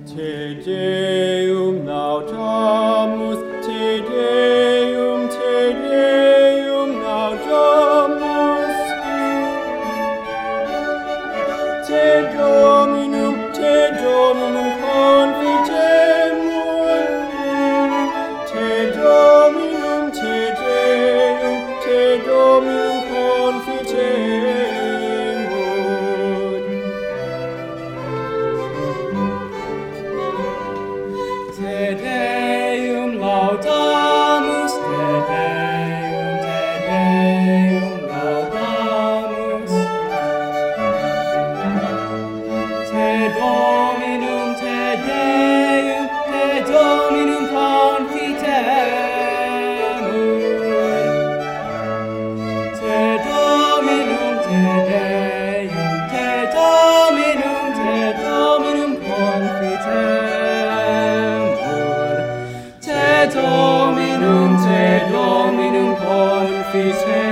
Te Deum laudamus, Te Deum laudamus. Te Dominum confitemur. Te Dominum confitemur. Te Deum laudamus, Te Deum laudamus. Te Dominum confitemur. Te Dominum confitemur. Te Dominum confitemur.